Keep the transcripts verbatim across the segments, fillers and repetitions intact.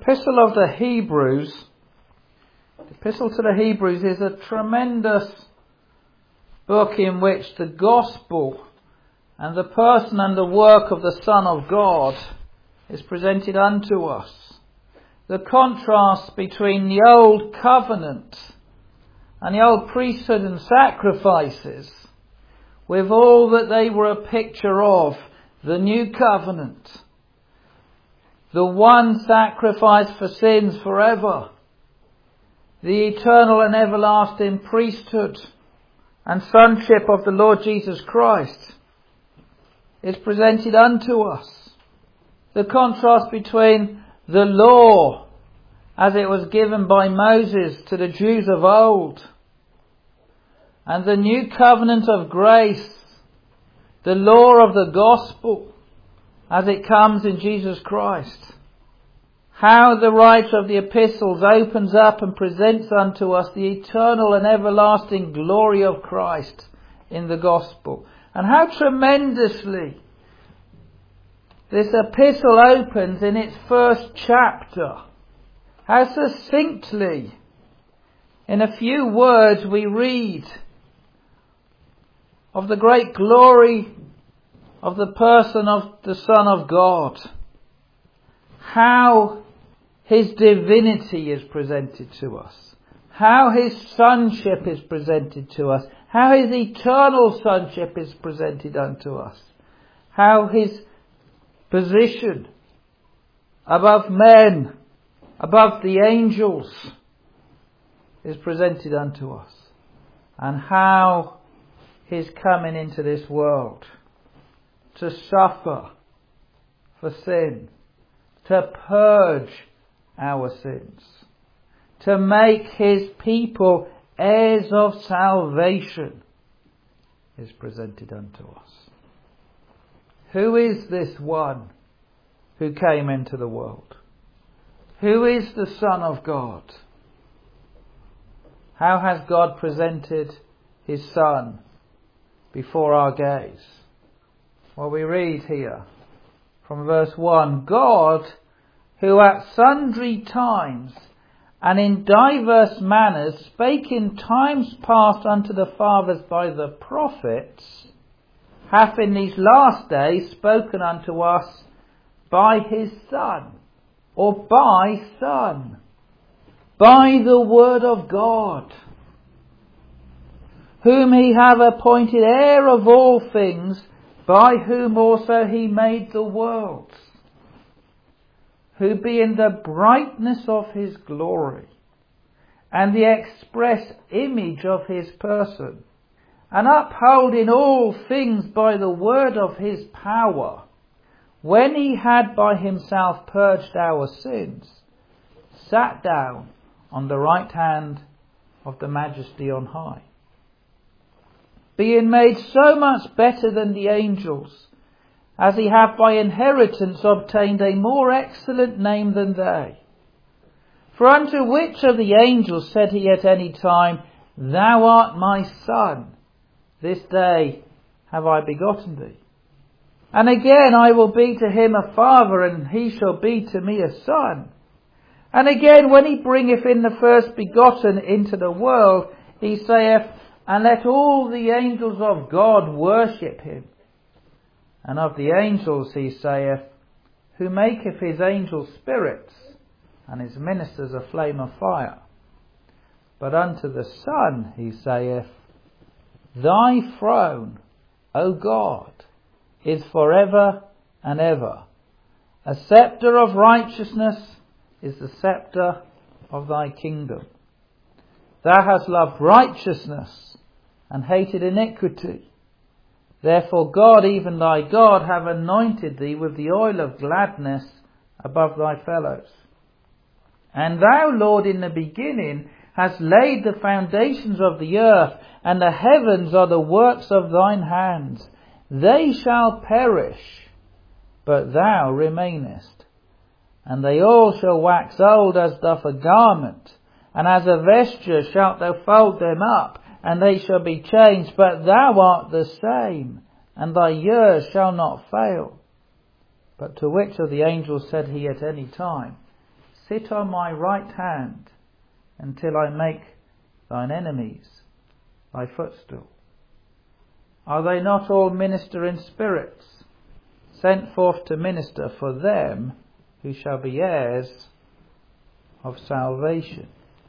Epistle of the Hebrews, the Epistle to the Hebrews is a tremendous book in which the gospel and the person and the work of the Son of God is presented unto us. The contrast between the old covenant and the old priesthood and sacrifices, with all that they were a picture of, the new covenant, the one sacrifice for sins forever, the eternal and everlasting priesthood and sonship of the Lord Jesus Christ is presented unto us. The contrast between the law as it was given by Moses to the Jews of old and the new covenant of grace, the law of the gospel as it comes in Jesus Christ. How the writer of the epistles opens up and presents unto us the eternal and everlasting glory of Christ in the gospel. And how tremendously this epistle opens in its first chapter. How succinctly, in a few words, we read of the great glory of the person of the Son of God. How His divinity is presented to us. How His sonship is presented to us. How His eternal sonship is presented unto us. How His position above men, above the angels, is presented unto us. And how His coming into this world to suffer for sin, to purge our sins, to make His people heirs of salvation, is presented unto us. Who is this one who came into the world? Who is the Son of God? How has God presented His Son before our gaze? Well, we read here from verse one, God, who at sundry times and in divers manners spake in times past unto the fathers by the prophets, hath in these last days spoken unto us by His Son, or by Son, by the word of God, whom He hath appointed heir of all things, by whom also He made the worlds, who being the brightness of His glory, and the express image of His person, and upholding all things by the word of His power, when He had by Himself purged our sins, sat down on the right hand of the Majesty on high, being made so much better than the angels, as He hath by inheritance obtained a more excellent name than they. For unto which of the angels said He at any time, Thou art my Son, this day have I begotten thee? And again, I will be to him a father, and he shall be to me a son. And again, when He bringeth in the first begotten into the world, He saith, And let all the angels of God worship Him. And of the angels He saith, Who maketh His angels spirits, and His ministers a flame of fire. But unto the Son He saith, Thy throne, O God, is forever and ever. A sceptre of righteousness is the sceptre of Thy kingdom. Thou hast loved righteousness and hated iniquity. Therefore God, even Thy God, hath anointed Thee with the oil of gladness above Thy fellows. And Thou, Lord, in the beginning hast laid the foundations of the earth, and the heavens are the works of Thine hands. They shall perish, but Thou remainest. And they all shall wax old as doth a garment, and as a vesture shalt Thou fold them up, and they shall be changed. But Thou art the same, and Thy years shall not fail. But to which of the angels said He at any time, sit on my right hand until I make thine enemies thy footstool. Are they not all ministering spirits, sent forth to minister for them who shall be heirs of salvation?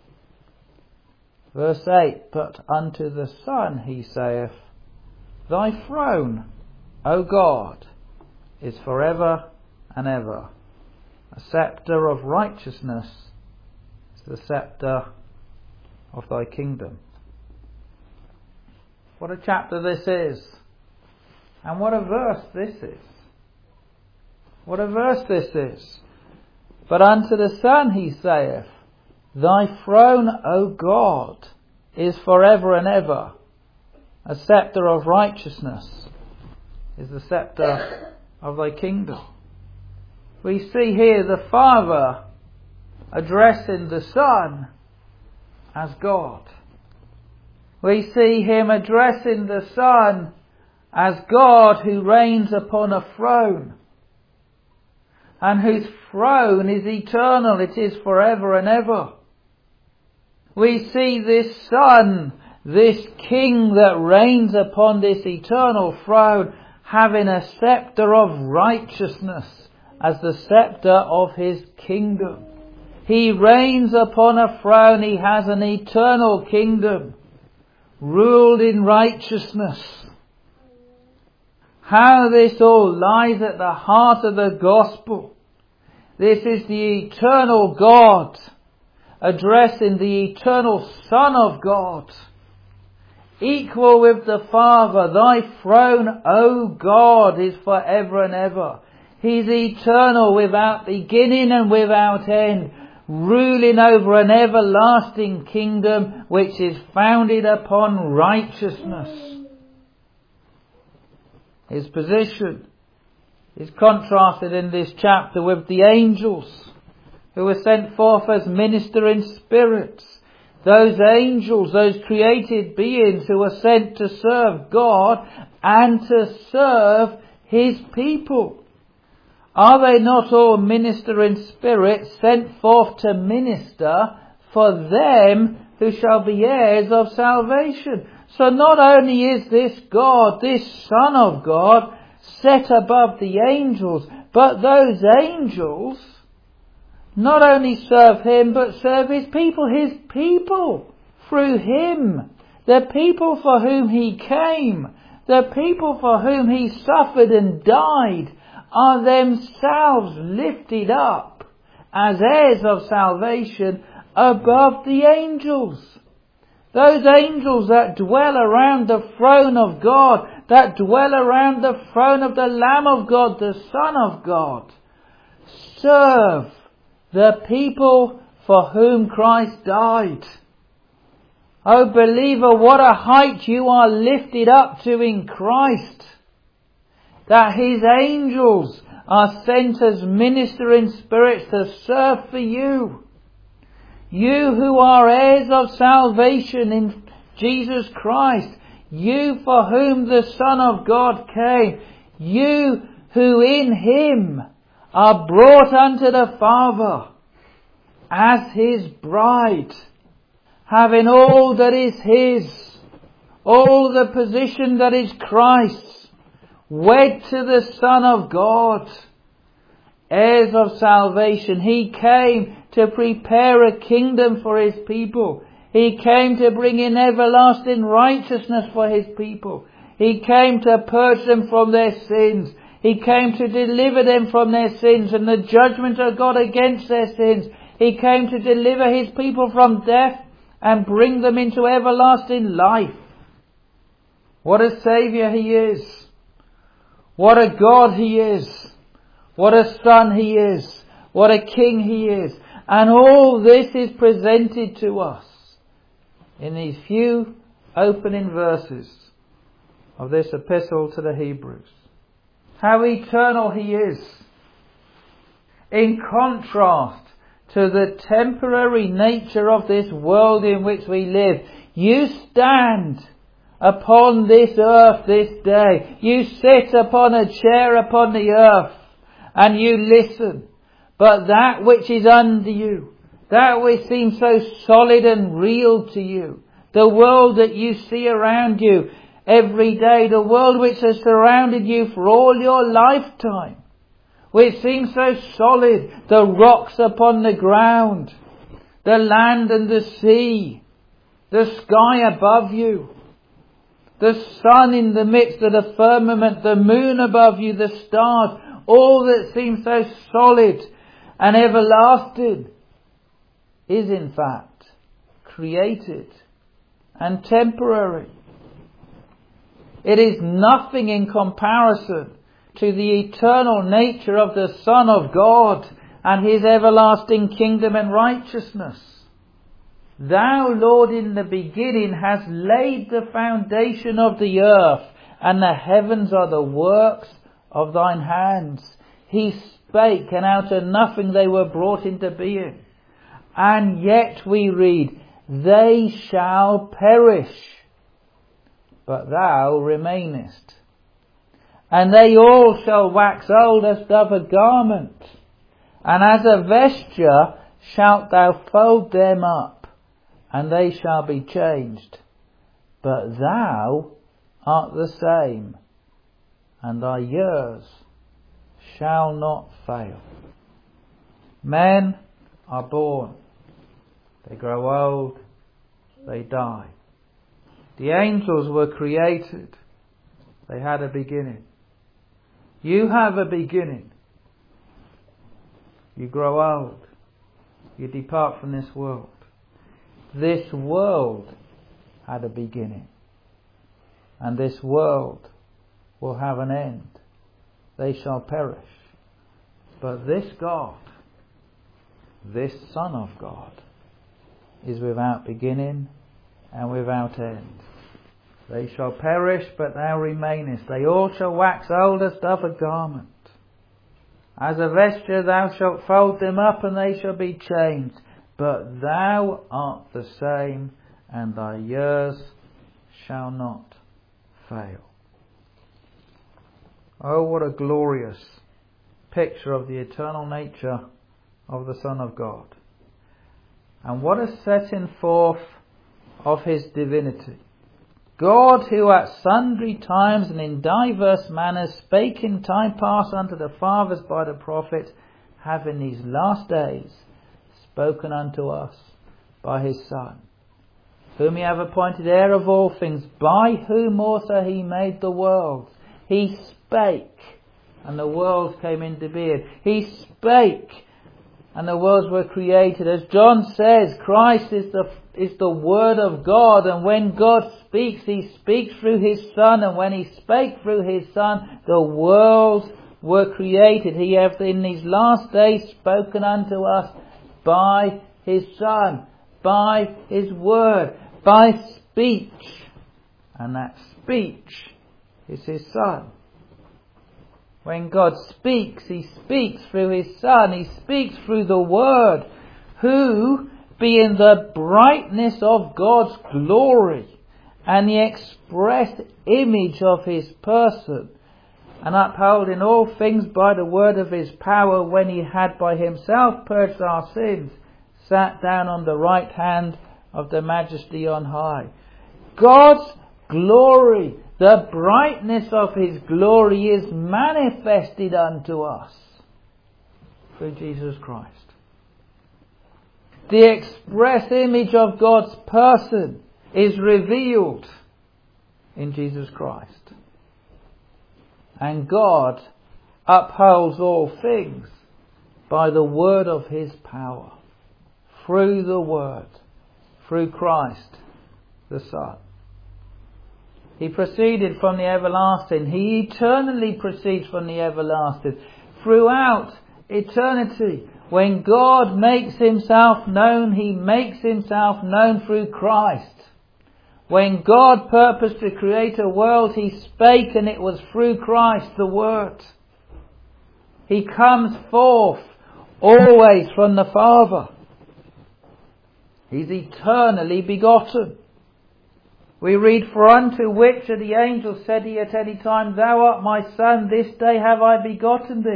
Verse eight, but unto the Son he saith, thy throne, O God, is for ever and ever. A sceptre of righteousness is the sceptre of thy kingdom. What a chapter this is. And what a verse this is. What a verse this is. But unto the Son he saith, thy throne, O God, is for ever and ever. A sceptre of righteousness is the sceptre of thy kingdom. We see here the Father addressing the Son as God. We see him addressing the Son as God who reigns upon a throne, and whose throne is eternal, it is forever and ever. We see this Son, this King that reigns upon this eternal throne, having a sceptre of righteousness as the sceptre of his kingdom. He reigns upon a throne, he has an eternal kingdom, ruled in righteousness. How this all lies at the heart of the gospel. This is the eternal God addressing the eternal Son of God, equal with the Father. Thy throne, O God, is for ever and ever. He's eternal, without beginning and without end, ruling over an everlasting kingdom which is founded upon righteousness. His position is contrasted in this chapter with the angels who were sent forth as ministering spirits. Those angels, those created beings who were sent to serve God and to serve his people. Are they not all ministering spirits sent forth to minister for them who shall be heirs of salvation? So not only is this God, this Son of God, set above the angels, but those angels not only serve him, but serve his people, his people through him, the people for whom he came, the people for whom he suffered and died, are themselves lifted up as heirs of salvation above the angels. Those angels that dwell around the throne of God, that dwell around the throne of the Lamb of God, the Son of God, serve the people for whom Christ died. O believer, what a height you are lifted up to in Christ, that his angels are sent as ministering spirits to serve for you. You who are heirs of salvation in Jesus Christ, you for whom the Son of God came, you who in him are brought unto the Father as his bride, having all that is his, all the position that is Christ's, wed to the Son of God, heirs of salvation. He came to prepare a kingdom for his people. He came to bring in everlasting righteousness for his people. He came to purge them from their sins. He came to deliver them from their sins and the judgment of God against their sins. He came to deliver his people from death and bring them into everlasting life. What a Saviour he is. What a God he is. What a Son he is. What a King he is. And all this is presented to us in these few opening verses of this epistle to the Hebrews. How eternal he is, in contrast to the temporary nature of this world in which we live. You stand upon this earth this day. You sit upon a chair upon the earth and you listen. but that which is under you, that which seems so solid and real to you, the world that you see around you every day, the world which has surrounded you for all your lifetime, which seems so solid, the rocks upon the ground, the land and the sea, the sky above you, the sun in the midst of the firmament, the moon above you, the stars, all that seems so solid and everlasting is in fact created and temporary. It is nothing in comparison to the eternal nature of the Son of God and His everlasting kingdom and righteousness. Thou, Lord, in the beginning hast laid the foundation of the earth, and the heavens are the works of thine hands. He spake, and out of nothing they were brought into being. And yet we read, they shall perish, but thou remainest. And they all shall wax old as doth a garment, and as a vesture shalt thou fold them up, and they shall be changed. But thou art the same, and thy years shall not fail. Men are born, they grow old, they die. The angels were created, they had a beginning. You have a beginning. You grow old, you depart from this world. This world had a beginning, and this world will have an end. They shall perish. But this God, this Son of God, is without beginning and without end. They shall perish, but thou remainest. They all shall wax old as doth a garment. As a vesture thou shalt fold them up, and they shall be changed. But thou art the same, and thy years shall not fail. Oh, what a glorious picture of the eternal nature of the Son of God. And what a setting forth of His divinity. God, who at sundry times and in divers manners spake in time past unto the fathers by the prophets, have in these last days spoken unto us by His Son, whom He hath appointed heir of all things, by whom also He made the worlds. He spake, and the worlds came into being. He spake, and the worlds were created. As John says, Christ is the is the Word of God, and when God speaks, He speaks through His Son, and when He spake through His Son, the worlds were created. He hath in these last days spoken unto us by His Son, by His Word, by speech. And that speech is His Son. When God speaks, He speaks through His Son. He speaks through the Word, who, being the brightness of God's glory and the expressed image of His person, and upholding all things by the word of His power, when He had by Himself purged our sins, sat down on the right hand of the Majesty on high. God's glory, the brightness of His glory, is manifested unto us through Jesus Christ. The express image of God's person is revealed in Jesus Christ. And God upholds all things by the word of His power, through the Word, through Christ the Son. He proceeded from the everlasting. He eternally proceeds from the everlasting. Throughout eternity, when God makes Himself known, He makes Himself known through Christ. When God purposed to create a world, He spake, and it was through Christ, the Word. He comes forth always from the Father. He's eternally begotten. We read, for unto which of the angels said He at any time, Thou art my Son, this day have I begotten thee.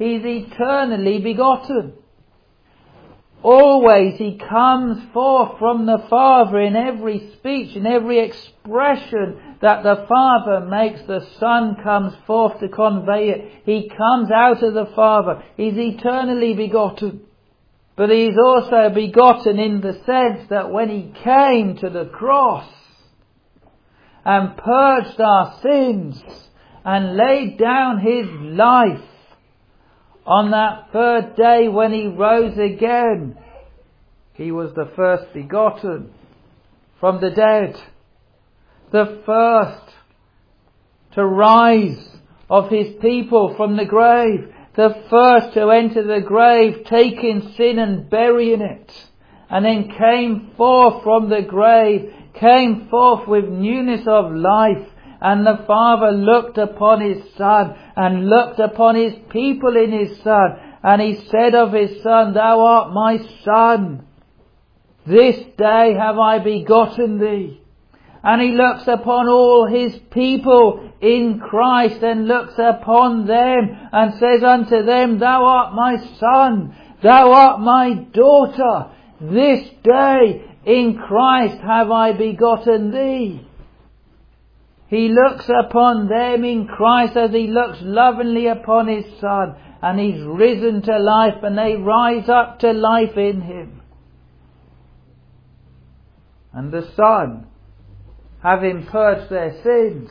He's eternally begotten. Always He comes forth from the Father in every speech, in every expression that the Father makes. The Son comes forth to convey it. He comes out of the Father. He's eternally begotten. But He's also begotten in the sense that when He came to the cross and purged our sins and laid down His life, on that third day when He rose again, He was the first begotten from the dead, the first to rise of His people from the grave, the first to enter the grave, taking sin and burying it, and then came forth from the grave, came forth with newness of life. And the Father looked upon His Son and looked upon His people in His Son. And He said of His Son, Thou art my Son. This day have I begotten thee. And He looks upon all His people in Christ and looks upon them and says unto them, Thou art my Son. Thou art my daughter. This day in Christ have I begotten thee. He looks upon them in Christ as He looks lovingly upon His Son. And He's risen to life and they rise up to life in Him. And the Son, having purged their sins,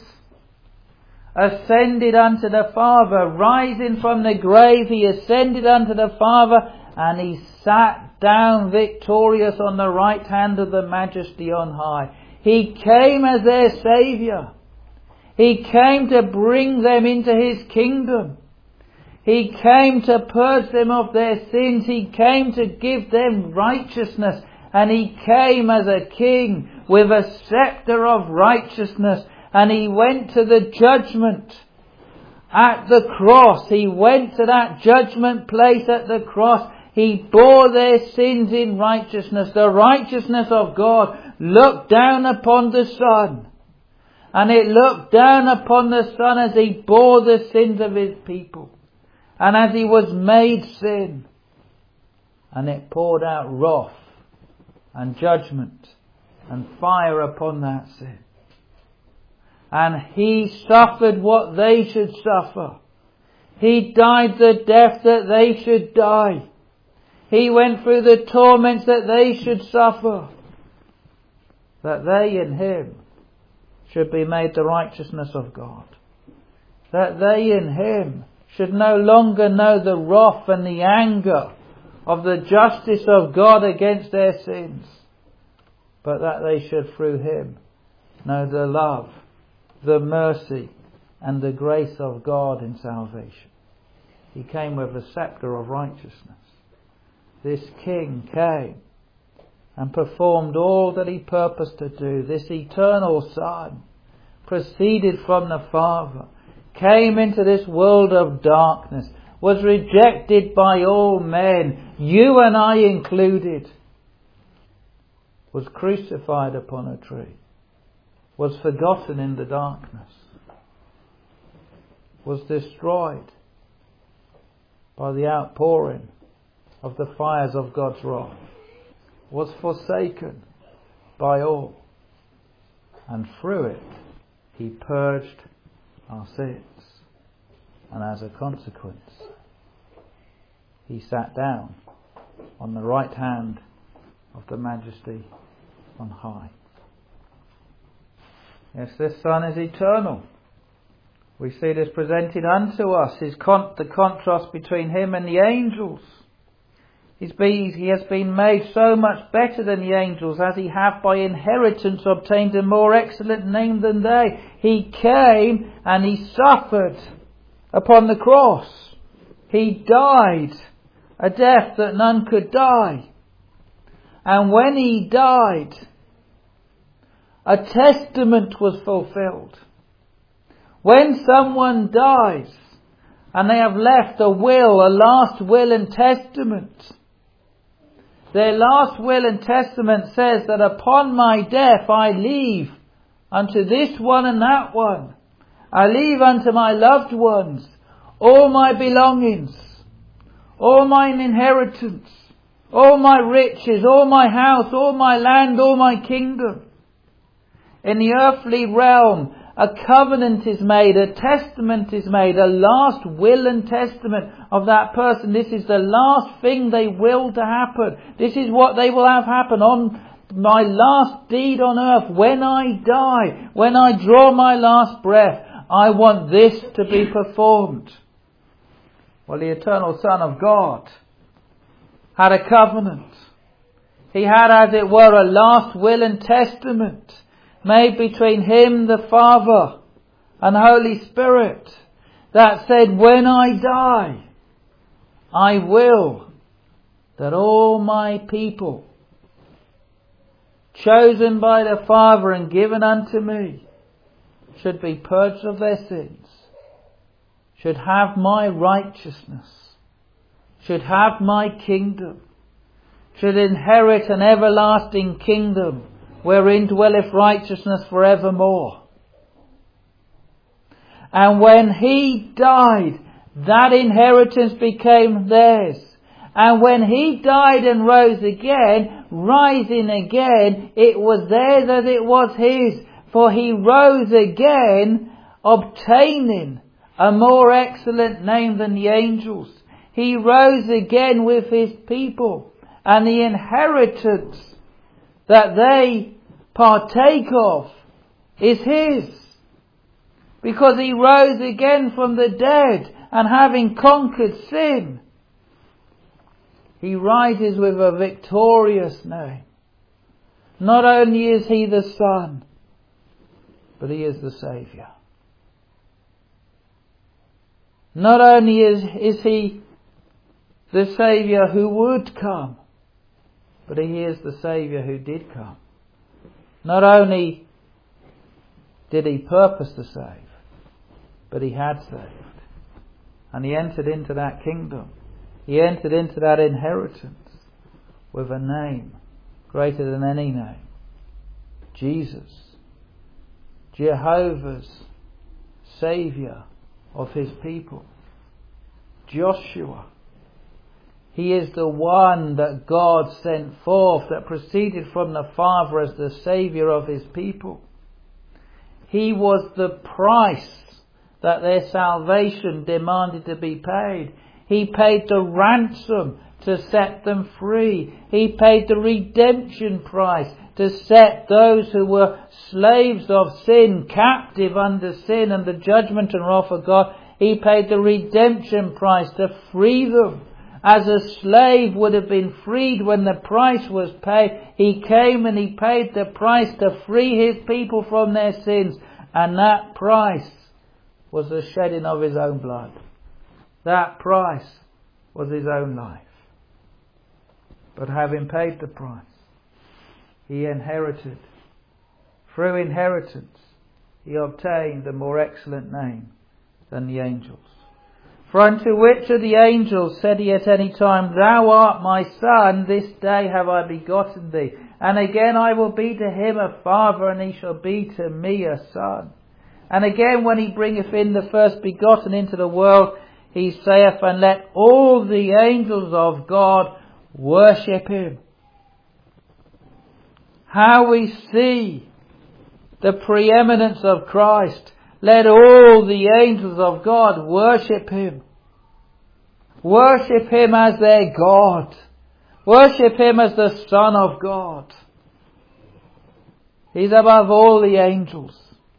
ascended unto the Father. Rising from the grave, He ascended unto the Father and He sat down victorious on the right hand of the Majesty on high. He came as their Saviour. He came to bring them into His kingdom. He came to purge them of their sins. He came to give them righteousness. And He came as a king with a scepter of righteousness. And He went to the judgment at the cross. He went to that judgment place at the cross. He bore their sins in righteousness. The righteousness of God looked down upon the Son. And it looked down upon the Son as He bore the sins of His people. And as He was made sin. And it poured out wrath and judgment and fire upon that sin. And He suffered what they should suffer. He died the death that they should die. He went through the torments that they should suffer. That they in Him should be made the righteousness of God. That they in Him should no longer know the wrath and the anger of the justice of God against their sins. But that they should through Him know the love, the mercy and the grace of God in salvation. He came with a scepter of righteousness. This King came and performed all that He purposed to do. This eternal Son proceeded from the Father, came into this world of darkness, was rejected by all men, you and I included, was crucified upon a tree, was forgotten in the darkness, was destroyed by the outpouring of the fires of God's wrath, was forsaken by all, and through it He purged our sins, and as a consequence He sat down on the right hand of the Majesty on high. Yes, this Son is eternal. We see this presented unto us, his con- the contrast between Him and the angels. He's been, he has been made so much better than the angels, as He hath by inheritance obtained a more excellent name than they. He came and He suffered upon the cross. He died a death that none could die. And when He died, a testament was fulfilled. When someone dies and they have left a will, a last will and testament, their last will and testament says that upon my death I leave unto this one and that one. I leave unto my loved ones all my belongings. all mine inheritance, all my riches, all my house, all my land, all my kingdom. In the earthly realm, a covenant is made, a testament is made, a last will and testament of that person. This is the last thing they will to happen. This is what they will have happen on my last deed on earth. When I die, when I draw my last breath, I want this to be performed. Well, the eternal Son of God had a covenant. He had, as it were, a last will and testament made between Him, the Father, and Holy Spirit, that said, when I die, I will that all my people, chosen by the Father and given unto me, should be purged of their sins, should have my righteousness, should have my kingdom, should inherit an everlasting kingdom wherein dwelleth righteousness forevermore. And when He died, that inheritance became theirs. And when He died and rose again, rising again, it was theirs as it was His. For He rose again, obtaining a more excellent name than the angels. He rose again with His people, and the inheritance that they partake of is His. Because He rose again from the dead, and having conquered sin, He rises with a victorious name. Not only is He the Son, but He is the Saviour. Not only is, is He the Saviour who would come, but He is the Saviour who did come. Not only did He purpose to save, but He had saved. And He entered into that kingdom. He entered into that inheritance with a name greater than any name. Jesus. Jehovah's Saviour of His people. Joshua. He is the one that God sent forth, that proceeded from the Father as the Saviour of His people. He was the price that their salvation demanded to be paid. He paid the ransom to set them free. He paid the redemption price to set those who were slaves of sin, captive under sin and the judgment and wrath of God. He paid the redemption price to free them. As a slave would have been freed when the price was paid, He came and He paid the price to free His people from their sins. And that price was the shedding of His own blood. That price was His own life. But having paid the price, He inherited. Through inheritance, He obtained a more excellent name than the angels. For unto which of the angels said He at any time, Thou art my Son, this day have I begotten thee. And again I will be to him a father, and he shall be to me a son. And again when He bringeth in the first begotten into the world, He saith, And let all the angels of God worship Him. How we see the preeminence of Christ. Let all the angels of God worship Him. Worship Him as their God. Worship Him as the Son of God. He's above all the angels.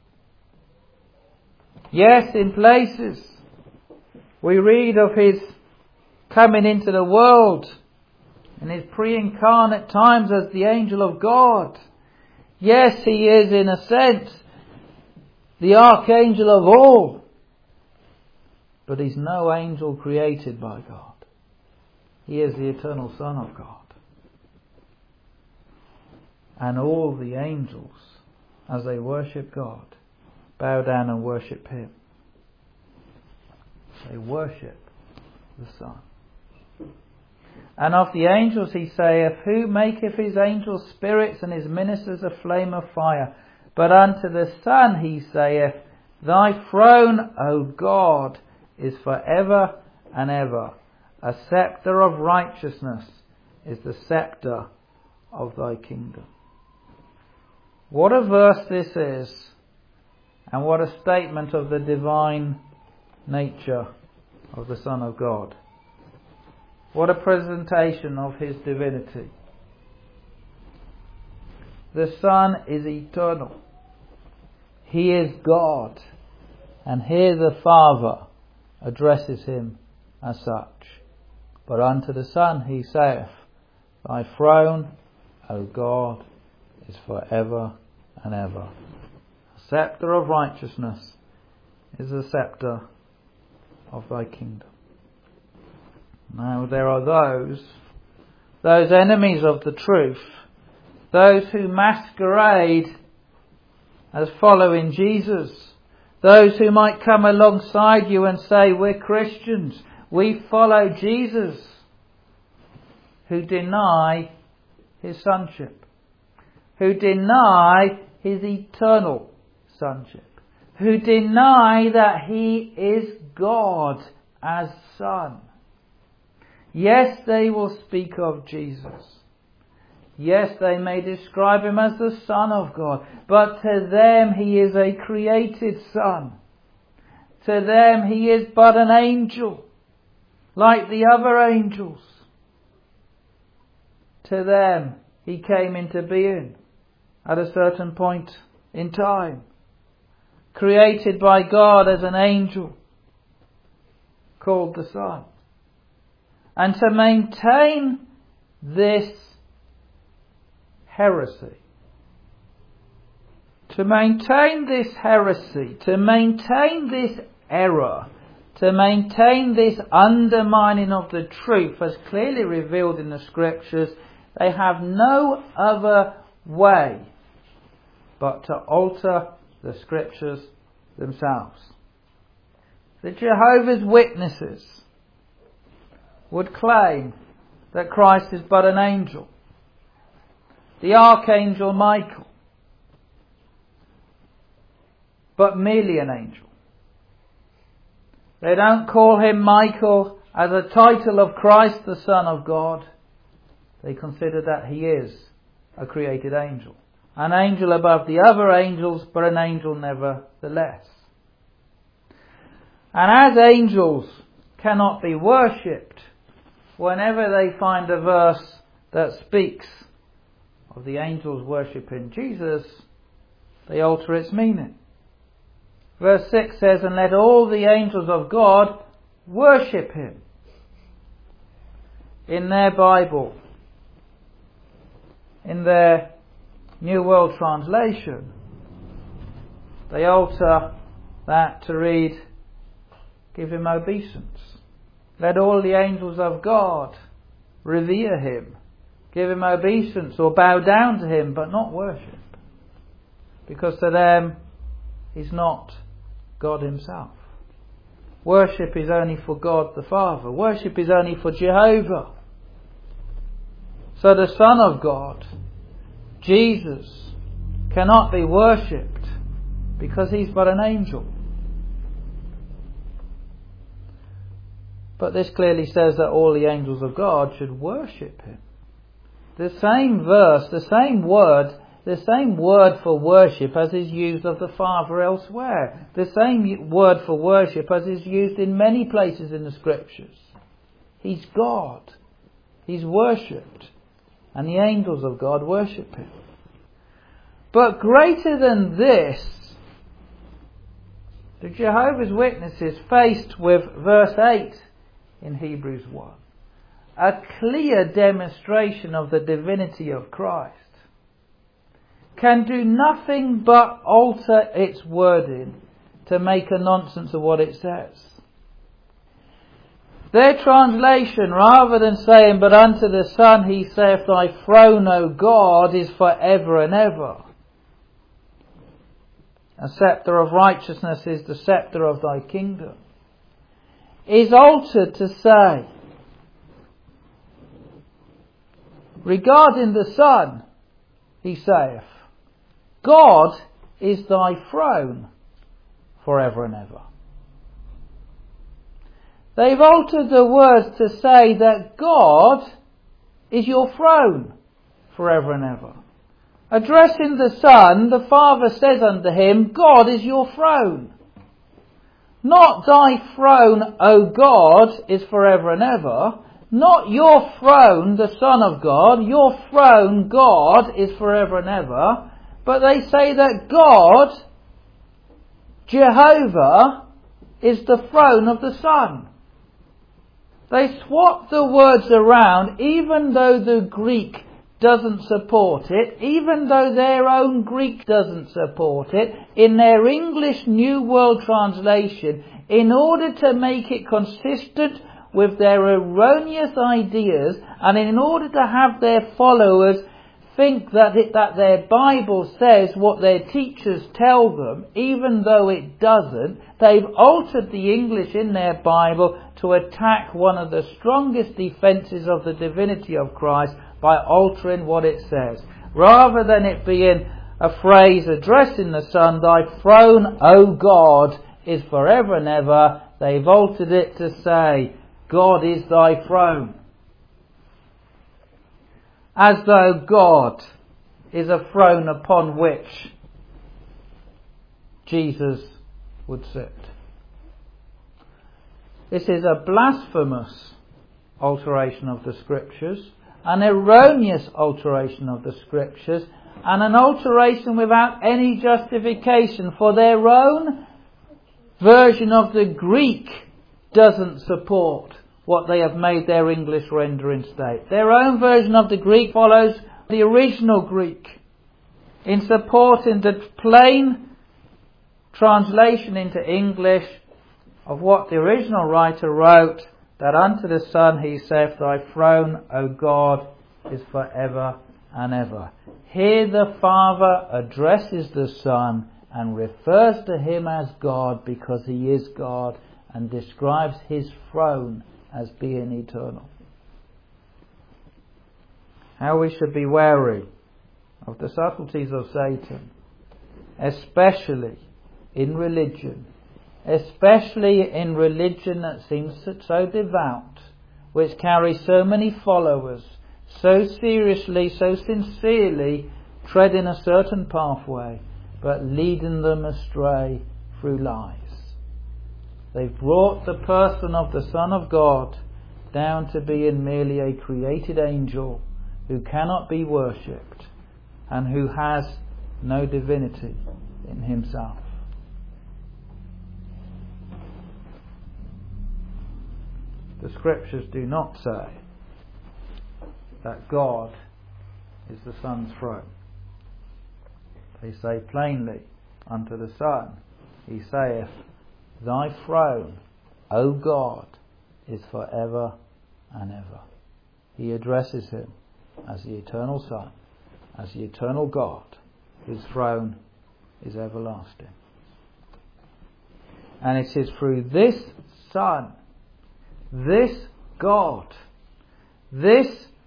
Yes, in places we read of His coming into the world in His pre-incarnate times as the angel of God. Yes, He is in a sense the archangel of all. But He's no angel created by God. He is the eternal Son of God. And all the angels, as they worship God, bow down and worship Him. They worship the Son. And of the angels He saith, Who maketh His angels spirits and His ministers a flame of fire? But unto the Son He saith, Thy throne, O God, is for ever and ever. A sceptre of righteousness is the sceptre of thy kingdom. What a verse this is, and what a statement of the divine nature of the Son of God. What a presentation of his divinity. The Son is eternal. He is God. And here the Father addresses him as such. But unto the Son he saith, Thy throne, O God, is for ever and ever. The sceptre of righteousness is the sceptre of thy kingdom. Now there are those, those enemies of the truth, those who masquerade as following Jesus, those who might come alongside you and say, we're Christians, we follow Jesus, who deny his sonship, who deny his eternal sonship, who deny that he is God as Son. Yes, they will speak of Jesus. Yes, they may describe him as the Son of God, but to them he is a created Son. To them he is but an angel, like the other angels. To them he came into being at a certain point in time, created by God as an angel, called the Son. And to maintain this heresy, to maintain this heresy, to maintain this error, to maintain this undermining of the truth as clearly revealed in the Scriptures, they have no other way but to alter the Scriptures themselves. The Jehovah's Witnesses would claim that Christ is but an angel, the Archangel Michael, but merely an angel. They don't call him Michael as a title of Christ, the Son of God. They consider that he is a created angel. An angel above the other angels, but an angel nevertheless. And as angels cannot be worshipped, whenever they find a verse that speaks of the angels worshipping Jesus, they alter its meaning. Verse six says, and let all the angels of God worship him. In their Bible, in their New World Translation, they alter that to read, give him obeisance. Let all the angels of God revere him, give him obeisance or bow down to him, but not worship. Because to them, he's not God himself. Worship is only for God the Father. Worship is only for Jehovah. So the Son of God, Jesus, cannot be worshipped because he's but an angel. But this clearly says that all the angels of God should worship him. The same verse, the same word, the same word for worship as is used of the Father elsewhere. The same word for worship as is used in many places in the Scriptures. He's God. He's worshipped. And the angels of God worship him. But greater than this, the Jehovah's Witnesses, faced with verse eight in Hebrews one, a clear demonstration of the divinity of Christ, can do nothing but alter its wording to make a nonsense of what it says. Their translation, rather than saying, but unto the Son he saith, thy throne, O God, is for ever and ever. A sceptre of righteousness is the sceptre of thy kingdom, is altered to say, regarding the Son, he saith, God is thy throne for ever and ever. They've altered the words to say that God is your throne forever and ever. Addressing the Son, the Father says unto him, God is your throne. Not thy throne, O God, is forever and ever. Not your throne, the Son of God. Your throne, God, is forever and ever. But they say that God, Jehovah, is the throne of the Son. They swap the words around, even though the Greek doesn't support it, even though their own Greek doesn't support it, in their English New World Translation, in order to make it consistent with their erroneous ideas, and in order to have their followers think that it, that their Bible says what their teachers tell them, even though it doesn't. They've altered the English in their Bible to attack one of the strongest defences of the divinity of Christ by altering what it says. Rather than it being a phrase addressing the Son, thy throne, O God, is forever and ever, they've altered it to say, God is thy throne. As though God is a throne upon which Jesus would sit. This is a blasphemous alteration of the Scriptures, an erroneous alteration of the Scriptures, and an alteration without any justification, for their own version of the Greek doesn't support what they have made their English rendering state. Their own version of the Greek follows the original Greek in supporting the plain translation into English of what the original writer wrote, that unto the Son he saith, thy throne, O God, is forever and ever. Here the Father addresses the Son and refers to him as God because he is God, and describes his throne as being eternal. How we should be wary of the subtleties of Satan, especially in religion, especially in religion that seems so devout, which carries so many followers, so seriously, so sincerely treading a certain pathway, but leading them astray through lies. They've brought the person of the Son of God down to being merely a created angel who cannot be worshipped and who has no divinity in himself. The Scriptures do not say that God is the Son's throne. They say plainly unto the Son, he saith, thy throne, O God, is forever and ever. He addresses him as the eternal Son, as the eternal God, whose throne is everlasting. And it is through this Son, this God, this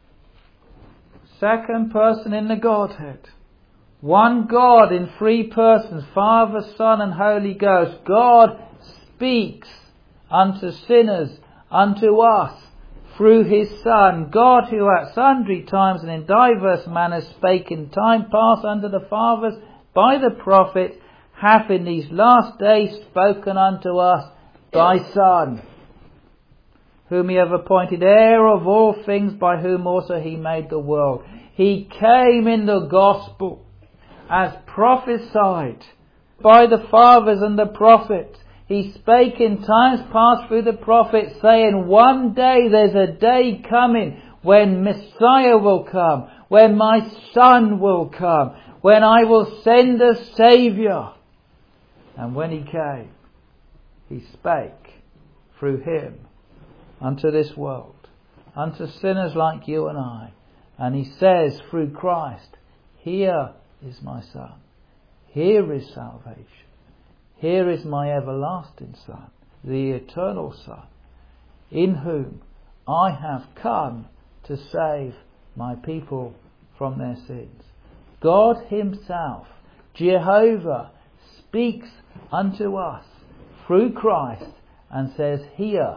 second person in the Godhead, one God in three persons, Father, Son and Holy Ghost, God speaks unto sinners, unto us, through his Son, God who at sundry times and in divers manners spake in time past unto the fathers by the prophets, hath in these last days spoken unto us by Son, whom he hath appointed heir of all things, by whom also he made the world. He came in the gospel as prophesied by the fathers and the prophets. He spake in times past through the prophets, saying, one day there's a day coming when Messiah will come, when my Son will come, when I will send a Saviour. And when he came, he spake through him unto this world, unto sinners like you and I. And he says through Christ, here is my Son, here is salvation. Here is my everlasting Son, the eternal Son, in whom I have come to save my people from their sins. God himself, Jehovah, speaks unto us through Christ and says, here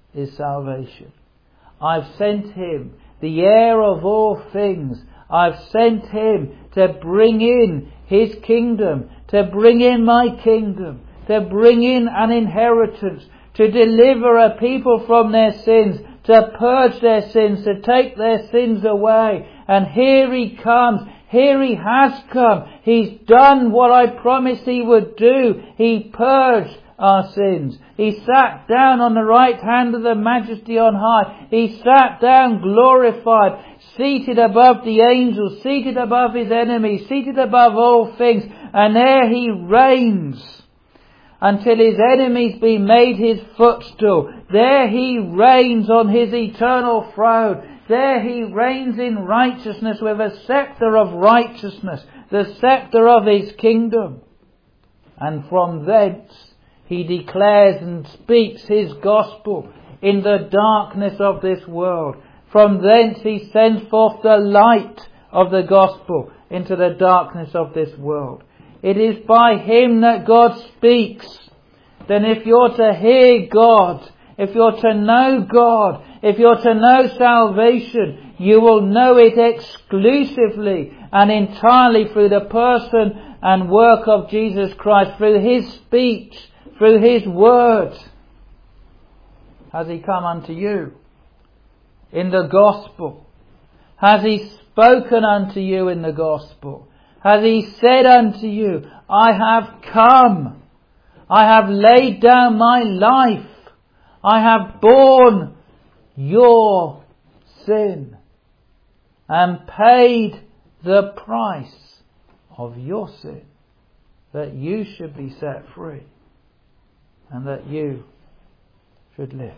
is salvation. I've sent him, the heir of all things. I've sent him to bring in his kingdom, to bring in my kingdom, to bring in an inheritance, to deliver a people from their sins, to purge their sins, to take their sins away. And here he comes. Here he has come. He's done what I promised he would do. He purged our sins. He sat down on the right hand of the Majesty on high. He sat down glorified, seated above the angels, seated above his enemies, seated above all things. And there he reigns until his enemies be made his footstool. There he reigns on his eternal throne. There he reigns in righteousness with a scepter of righteousness, the scepter of his kingdom. And from thence he declares and speaks his gospel in the darkness of this world. From thence he sends forth the light of the gospel into the darkness of this world. It is by him that God speaks. Then if you're to hear God, if you're to know God, if you're to know salvation, you will know it exclusively and entirely through the person and work of Jesus Christ, through his speech, through his word. Has he come unto you in the gospel? Has he spoken unto you in the gospel? Has he said unto you, I have come, I have laid down my life, I have borne your sin and paid the price of your sin, that you should be set free and that you should live.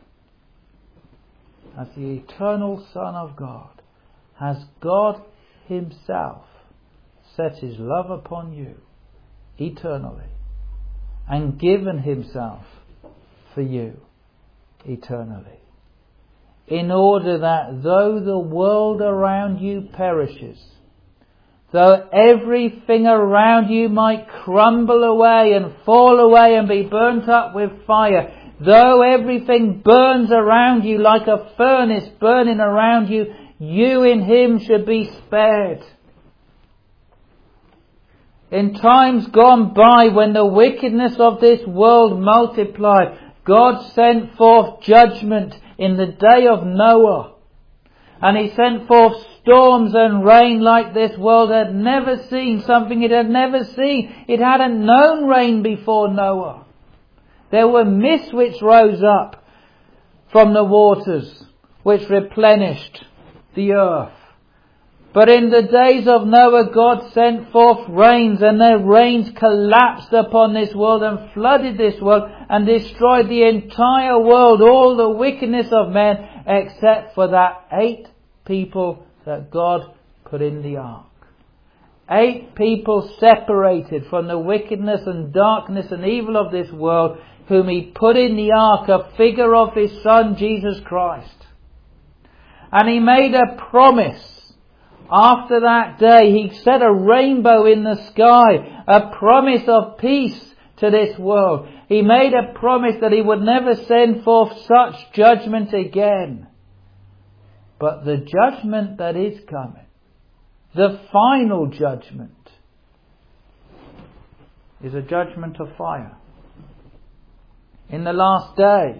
As the eternal Son of God, has God himself set his love upon you eternally and given himself for you eternally, in order that though the world around you perishes, though everything around you might crumble away and fall away and be burnt up with fire, though everything burns around you like a furnace burning around you, you in him should be spared. In times gone by, when the wickedness of this world multiplied, God sent forth judgment in the day of Noah. And he sent forth storms and rain like this world had never seen, something it had never seen. It hadn't known rain before Noah. There were mists which rose up from the waters, which replenished the earth. But in the days of Noah, God sent forth rains, and the rains collapsed upon this world and flooded this world and destroyed the entire world, all the wickedness of men, except for that eight people that God put in the ark. Eight people separated from the wickedness and darkness and evil of this world, whom he put in the ark, a figure of his Son Jesus Christ. And he made a promise. After that day, he set a rainbow in the sky, a promise of peace to this world. He made a promise that he would never send forth such judgment again. But the judgment that is coming, the final judgment, is a judgment of fire. In the last days,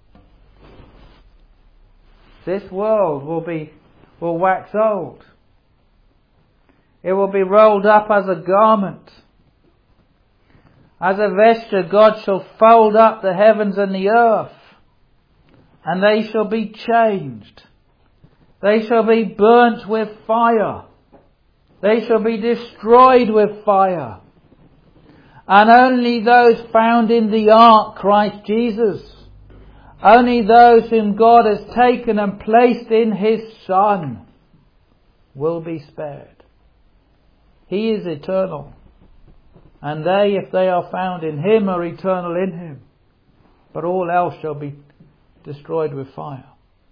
this world will be will wax old. It will be rolled up as a garment. As a vesture, God shall fold up the heavens and the earth, and they shall be changed. They shall be burnt with fire. They shall be destroyed with fire. And only those found in the ark, Christ Jesus, only those whom God has taken and placed in his Son, will be spared. He is eternal. And they, if they are found in him, are eternal in him. But all else shall be destroyed with fire.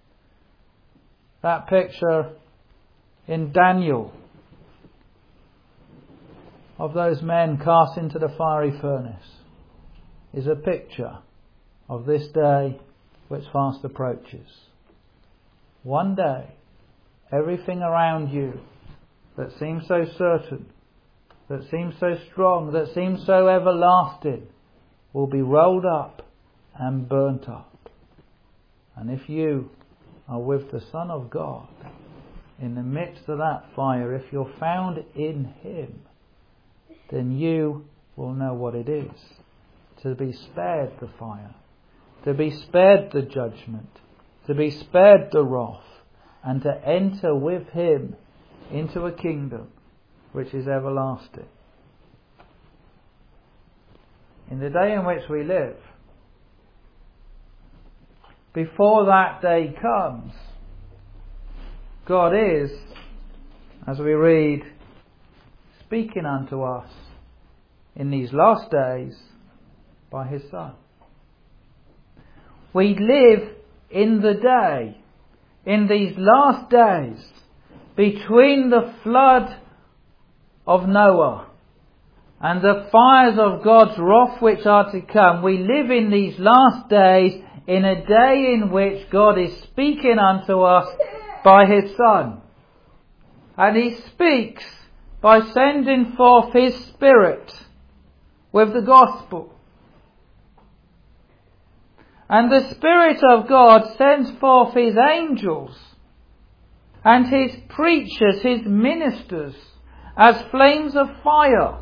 That picture in Daniel of those men cast into the fiery furnace is a picture of this day which fast approaches. One day, everything around you that seems so certain, that seems so strong, that seems so everlasting, will be rolled up and burnt up. And if you are with the Son of God, in the midst of that fire, if you're found in Him, then you will know what it is to be spared the fire, to be spared the judgment, to be spared the wrath, and to enter with Him into a kingdom which is everlasting. In the day in which we live, before that day comes, God is, as we read, speaking unto us in these last days by His Son. We live in the day, in these last days, between the flood of Noah and the fires of God's wrath which are to come. We live in these last days in a day in which God is speaking unto us by His Son. And He speaks by sending forth His Spirit with the gospel. And the Spirit of God sends forth His angels and His preachers, His ministers, as flames of fire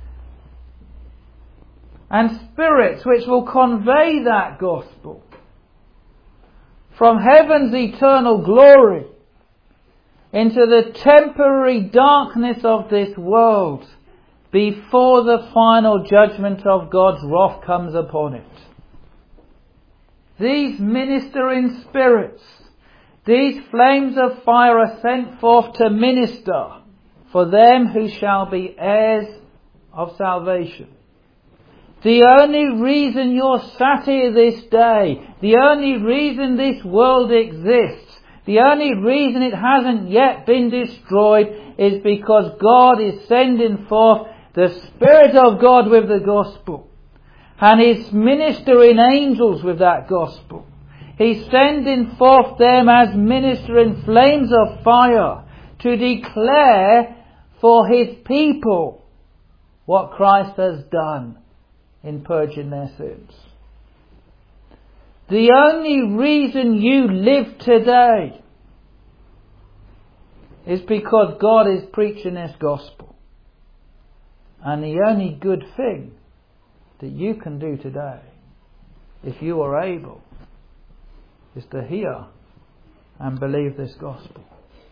and spirits which will convey that gospel from heaven's eternal glory into the temporary darkness of this world before the final judgment of God's wrath comes upon it. These ministering spirits, these flames of fire are sent forth to minister for them who shall be heirs of salvation. The only reason you're sat here this day, the only reason this world exists, the only reason it hasn't yet been destroyed is because God is sending forth the Spirit of God with the gospel. And He's ministering angels with that gospel. He's sending forth them as ministering flames of fire to declare for His people what Christ has done in purging their sins. The only reason you live today is because God is preaching this gospel. And the only good thing that you can do today, if you are able, is to hear and believe this gospel.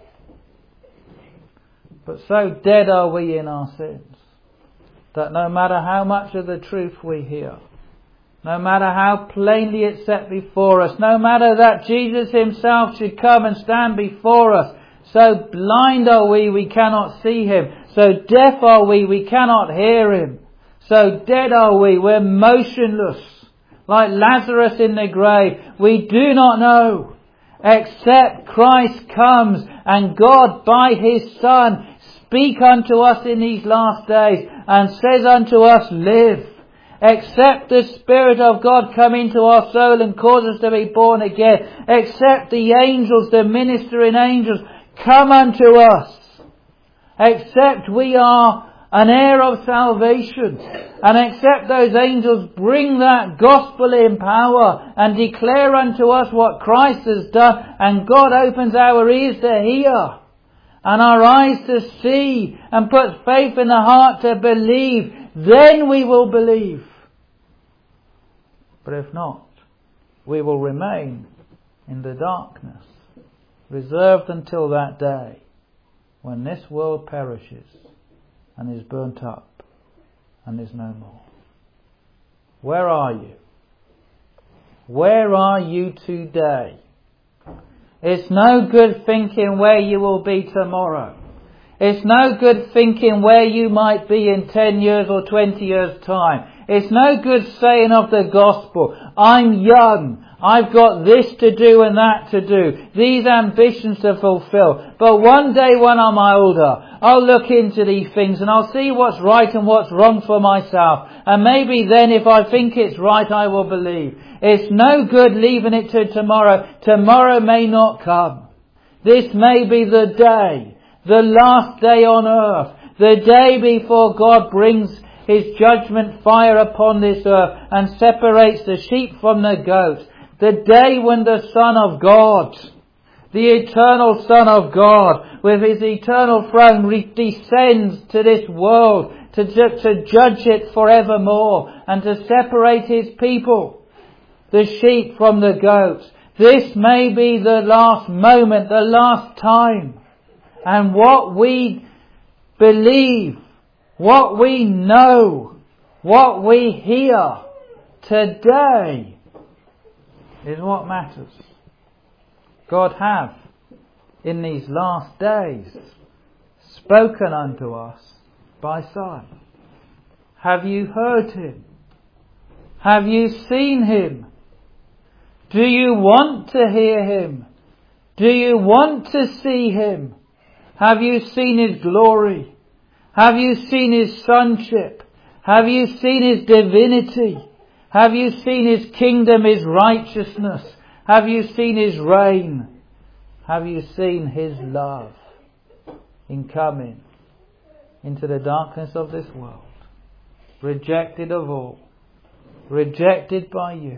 But so dead are we in our sins that no matter how much of the truth we hear, no matter how plainly it's set before us, no matter that Jesus Himself should come and stand before us, so blind are we, we cannot see Him. So deaf are we, we cannot hear Him. So dead are we, we're motionless, like Lazarus in the grave. We do not know, except Christ comes and God by His Son speak unto us in these last days and says unto us, live. Except the Spirit of God come into our soul and cause us to be born again. Except the angels, the ministering angels, come unto us. Except we are an heir of salvation. And except those angels bring that gospel in power and declare unto us what Christ has done. And God opens our ears to hear and our eyes to see and puts faith in the heart to believe. Then we will believe. But if not, we will remain in the darkness, reserved until that day when this world perishes and is burnt up and is no more. Where are you? Where are you today? It's no good thinking where you will be tomorrow. It's no good thinking where you might be in ten years or twenty years' time. It's no good saying of the gospel, I'm young, I've got this to do and that to do. These ambitions to fulfill. But one day when I'm older, I'll look into these things and I'll see what's right and what's wrong for myself. And maybe then if I think it's right, I will believe. It's no good leaving it to tomorrow. Tomorrow may not come. This may be the day, the last day on earth, the day before God brings His judgment fire upon this earth and separates the sheep from the goats. The day when the Son of God, the eternal Son of God, with His eternal throne re- descends to this world to, to judge it forevermore and to separate His people, the sheep from the goats. This may be the last moment, the last time. And what we believe, what we know, what we hear today is what matters. God hath in these last days spoken unto us by Son. Have you heard Him? Have you seen Him? Do you want to hear Him? Do you want to see Him? Have you seen His glory? Have you seen His sonship? Have you seen His divinity? Have you seen His kingdom, His righteousness? Have you seen His reign? Have you seen His love in coming into the darkness of this world? Rejected of all. Rejected by you.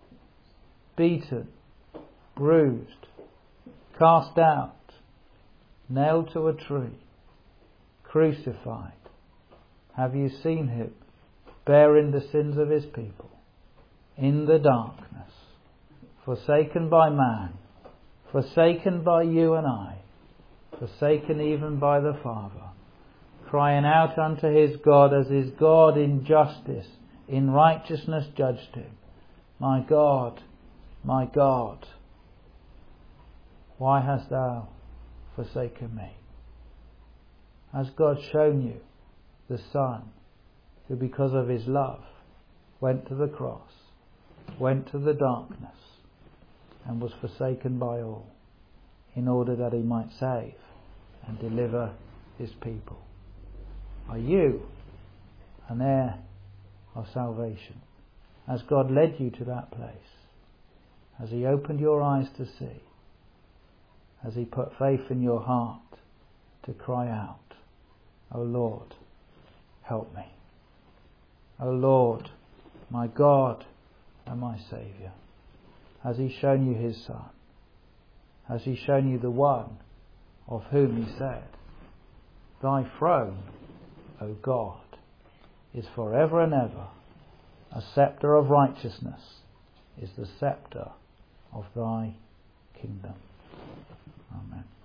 Beaten. Bruised. Cast out. Nailed to a tree. Crucified. Have you seen Him bearing the sins of His people in the darkness, forsaken by man, forsaken by you and I, forsaken even by the Father, crying out unto His God as His God in justice, in righteousness judged Him. My God, my God, why hast Thou forsaken me? Has God shown you the Son who because of His love went to the cross, went to the darkness and was forsaken by all in order that He might save and deliver His people? Are you an heir of salvation? Has God led you to that place? Has He opened your eyes to see? Has He put faith in your heart to cry out, O Lord, help me. O Lord, my God and my Saviour. Has He shown you His Son? Has He shown you the one of whom He said, Thy throne, O God, is forever and ever. A sceptre of righteousness is the sceptre of Thy kingdom. Amen.